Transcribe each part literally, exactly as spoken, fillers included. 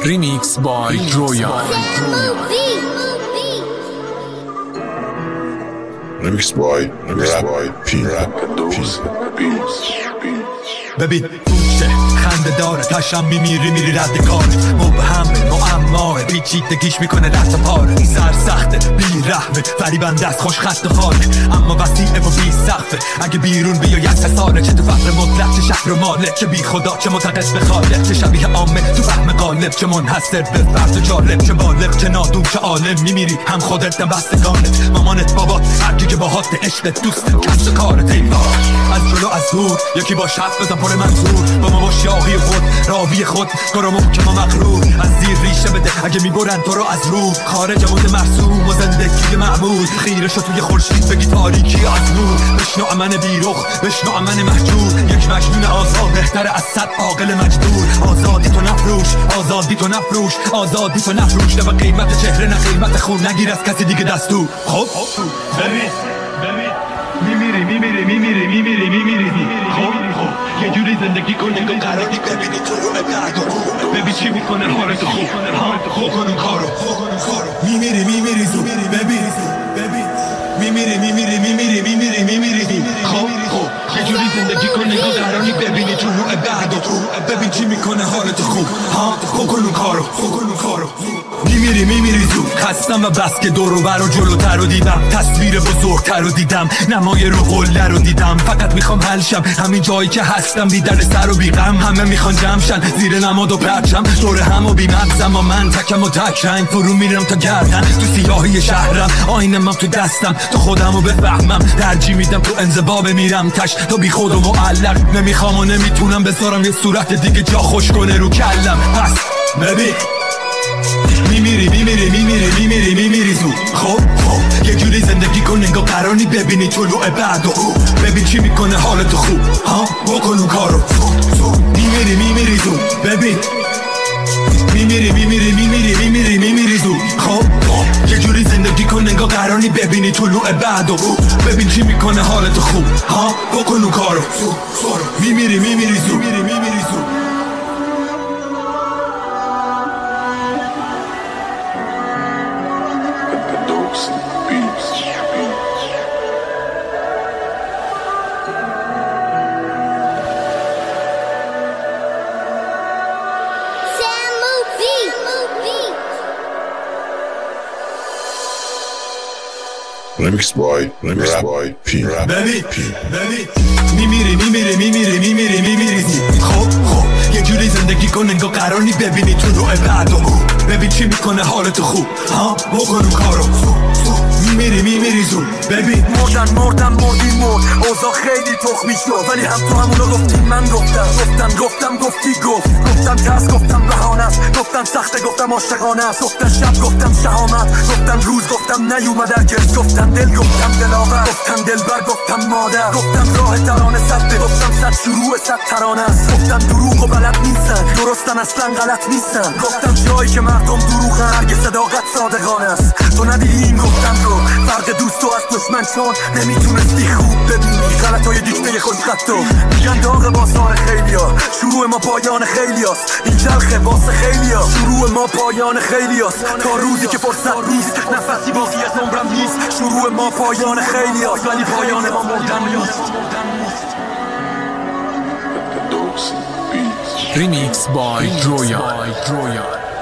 Remix by Royal. Remix by Remix by P Rap ببین پوچه خنده داره تشم میمیری میری رد کارت مبهمه معماه پیچیدگیش میکنه رد پاره سر سخته بی رحمه فریبنده است خوش خط و خاک اما وسیعه و بی سقفه اگه بیرون بیای از حساره چه تو فقر مطلق چه شهر و مالک چه بی خدا چه معتقد به خالق چه شبیه عامه تو فهم غالب چه منحصر به فرد و جالب چه بالغ چه نادون چه عالم میمیری هم خودت هم بستگانت مامانت بابات هرکی که باهات عشق دوست کس و کارت ای بار از جلو از دور یکی باش حرف بزن پر منظور با ما باش یاغی خود راوی خود کارو محکم و مغرور از زیر ریشه بده اگه میبرن تو رو از رو خارج مونده مرسوم و زندگی معمول خیره شو توی خورشید بگی تاریکی از نور بشنو امن بیرخ بشنو امن محجور یک مجنون آزاد بهتره از صد عاقل مجدور آزادی تو نفروش آزادی تو نفروش آزادی تو نفروش نه به قیمت چهره نه قیمت خون نگیر از کسی دیگه دستور خب ببین ببین میمیری میمیری میمیری میمیری میمیری خب خب یه جوری زندگی کن انگار قراری ببینی تو رو ابرد و ببین چی میکنه حالت خوب خوب کن اون کارو میمیری میمیری زو ببین ببین میمیری میمیری میمیری میمیری میمیری خب خب یه جوری زندگی کن انگار قراری ببینی تو رو ابرد و ببین چی میکنه حالت خوب خوب کن اون کارو خوب کن اون کارو میمیری میمیری زود خستم و بس که دور و بر و جلوتر رو دیدم تصویر بزرگتر رو دیدم نمای رو قله رو دیدم فقط میخوام حل شم همین جایی که هستم بی در سر و بی غم همه میخوان جمع شن زیر نماد و پرچم دور هم و بی مغزم و من تکم و تک رنگ فرو میرم تا گردن تو سیاهی شهرم آینه من تو دستم تا خودم رو بفهمم ترجیح میدم تو انزوا بمیرم تش تا بی خود و معلق نمیخوام و نمیتونم بذارم یه صورت دیگه جا خوش کنه رو کلم پس ببین میمیری میمیری میمیری میمیری میمیری زود خب خب یه جوری زندگی کن انگار قراری ببینی طلوع بعد و ببین چی میکنه حالتو خوب ها بکن اون کارو میمیری میمیری زود ببین میمیری میمیری میمیری میمیری میمیری زود خب خب یه جوری زندگی کن انگار قراری ببینی طلوع بعد و ببین چی میکنه حالتو خوب ها بکن اون کارو میمیری میمیری زود میمیری میمیری زود Remix by Remix by P Rap ببین ببین میمیری میمیری میمیری میمیری میمیری خب خب یه جوری زندگی کن انگار قراری ببینی تو رو بعد و ببین چی میکنه حالتو خوب ها بکن اون کارو میمیری میمیری زود ببین مردن مردن مردی مرد اوضاع خیلی تخمی شد ولی هم تو همونو گفتی من گفتم گفتم گفتم گفتی گفت گفتم ترس گفتم بهانه است گفتم سخته گفتم عاشقانه است گفتم شب گفتم شهامت گفتم روز گفتم نیومد هرگز گفتم دل گفتم دلاور گفتم دلبر گفتم مادر گفتم راه ترانه صد گفتم صد شروع صد ترانه است گفتم دروغ و بلد نیستن درستن اصلا غلط نیستن گفتم جایی که مردم دروغن هرگز صداقت صادقانه است تو ندیدی این گفتم رو فرق دوست و از دشمن چون نمیتونستی خوب ببینی غلطای دیکته خوشخطا میگن داغ بازار خیلیا شروع ما پایان خیلیاست این جلخه واسه خیلیا شروع ما پایان خیلیاست تا روزی که فرصت نیست نفسی باقی از عمرم نیست شروع ما پایان خیلیاست ولی پایان ما مردن نیست Remix by Royal.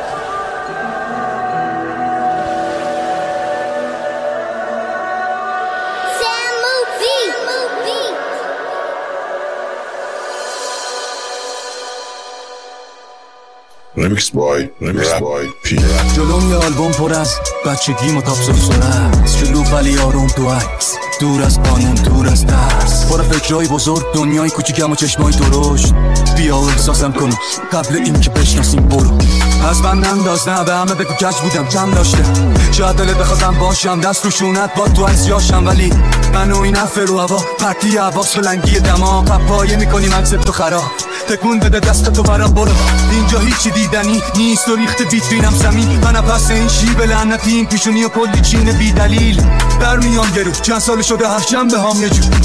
Remix by Remix by P Rap جلوم یه آلبوم پر از بچگیم و تاب سرسره شلوغ ولی آروم تو عکس دور از قانون دور از درس پر فکرهای بزرگ دنیای کوچیکم و چشمای درشت بیا و احساسم کن قبل این که بشناسیم برو از من ننداز نه به همه بگو کج بودم کم داشتم شاید دلت بخوادم باشم دست رو شونت با تو از یاشم ولی من و این افر و هوا پرتی حواس فلنگی دماغ پپایه میکنیم عکست تو خراب تکون بده دستتو برام برو اینجا هیچی دیدنی نیست و ریخت ویترینم زمین من پس این شیب لعنتی این پیشونی و کلی چین بی دلیل برمیام گرو چند سال شده هر شنبه هام یه جو بذار یه روز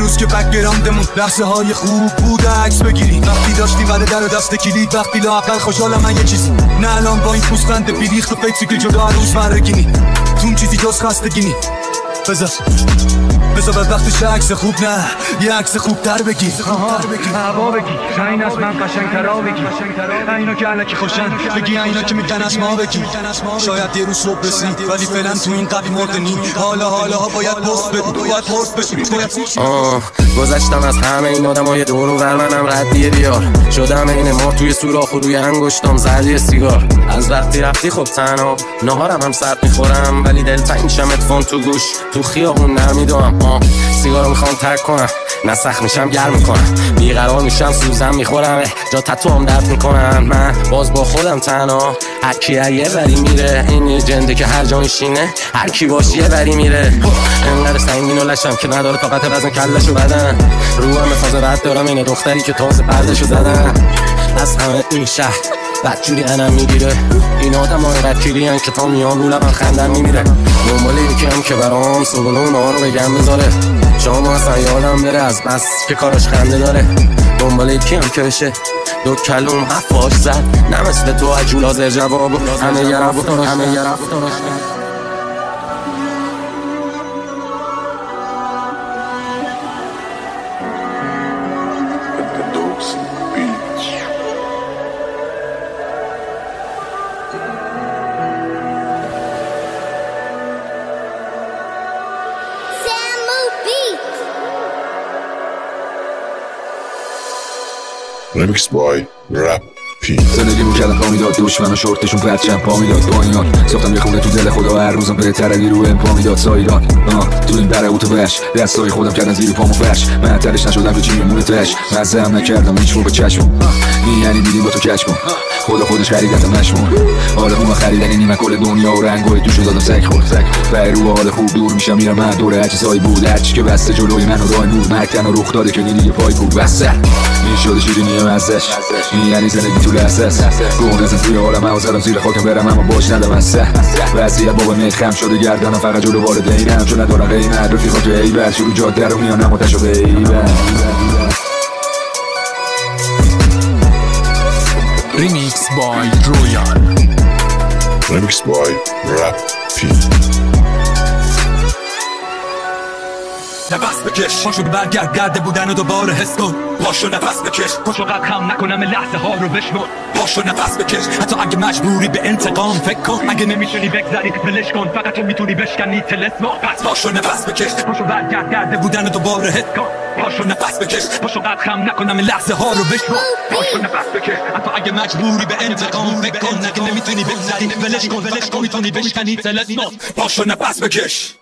روز که بک‌گراندمون لحظه های خوب بود عکس بگیری، وقتی داشتیم ولی در دست کلید، وقتی لااقل خوشحالم من یه چیزی نه الان با این پوستند بیریخت و فکری که جدا روز مرگینی تون چیزی جز خستگینی. بذار بذار به وقتش عکس خوب نه یه عکس خوب تر بگی، هوا بگی این از من قشنگ‌ترا بگی، اینا که علکی خوشن بگی، اینا که میگن از ما بگی. شاید یه روز صبح رسی ولی فعلا تو این قبی مردنی، حالا حالا ها باید پست بدی، باید پست بشی. آه گذشتم از همه این آدمای دور و بر، منم ردیه بیار شدم این ما توی سوراخ و روی انگشتام زردی سیگار. از وقتی رفتی خب تنها نهارم هم سرد میخورم، ولی دلتنگشم ادفون تو گوش تو خیابون نمیدونم. آه سیگارو میخوام ترک کنم، نسخ میشم گرم میکنم، بیقرار میشم سوزن میخورم، جا تتو هم درد میکنم. من باز با خودم تنها، هر کی یه وری میره، این جنده که هر جا میشینه هر کی باشه یه وری میره. انقدر سنگین و لشم که نداره طاقت وزن کلشو بدن، رو هم فاز رد دارم اینه دختری که تازه پردشو زدن. از همه این شهر بدجوری انم میگیره، این آدم های بدکیری هن که تا میان رو لبن خندم میمیره. دنبال یکی هم که برام صبحونه ها رو بگم بذاره، شام اصلا یادم بره از بس که کارش خنده داره. دنبال یکی هم که بشه دو کلوم حفاش زد، نه مثل تو عجول حاضر جواب همه یه رفتارش همه یه رفتارش. Remix by Rap P. زندگی رو کردم پا میداد، دشمن و شورتشون پرچم پا میداد. با اینان ساختم یه خونه تو دل خدا، هر روزم بهتره رو امپا میداد. سایران تو این بره اوتو بش، دستای خودم کردن زیر پامو فرش، من ترش نشدم رو چی میمونه تش، مزه هم نکردم هیچ رو به چشم. این یعنی دیدی با تو کچ کن، خدا خودش خریدتم نشمون. حال خوب خریدن نیمه کل دنیا و رنگای توشو دادم سگ خورد. فرو حال خوب دور میشم میرم من دور اجزایی بود، هرچی که بسته جلوی من و راه نور مکتن و رخ داده که دیگه پای بود بسه. این شده شیرینی مزش، این یعنی زندگی تو لحظه است. گون ازم توی حالم ها زدم زیر خاکم برم اما باش ندم از سه. وضعیت بابا میخم شده گردنم فقط جلو والدینم، چون ندارم قیمت رفیقا تو ایبت شروع جاده رو میانم آتش و بیبت. Remix by Royal. Remix by Rap P. نفس بکش، پاشو برگرد گرده بودن و دوباره حس کن. پاشو نفس بکش، پاشو قد خم نکنم لحظه ها رو بشمر. پاشو نفس بکش، حتی اگه مجبوری به انتقام فکر کن. اگه نمیتونی بگذری ولش کن، فقط تو میتونی بشکنی تلسما. پس پاشو نفس بکش، پاشو برگرد گرده بودن و دوباره حس کن. پاشو نفس بکش، پاشو قد خم نکنم لحظه ها رو بشمر. پاشو نفس بکش، حتی اگه مجبوری به انتقام فکر کن. اگه نمیتونی بگذری ولش کن، فقط تو میتونی بشکنی تلسما. پاشو نفس بکش.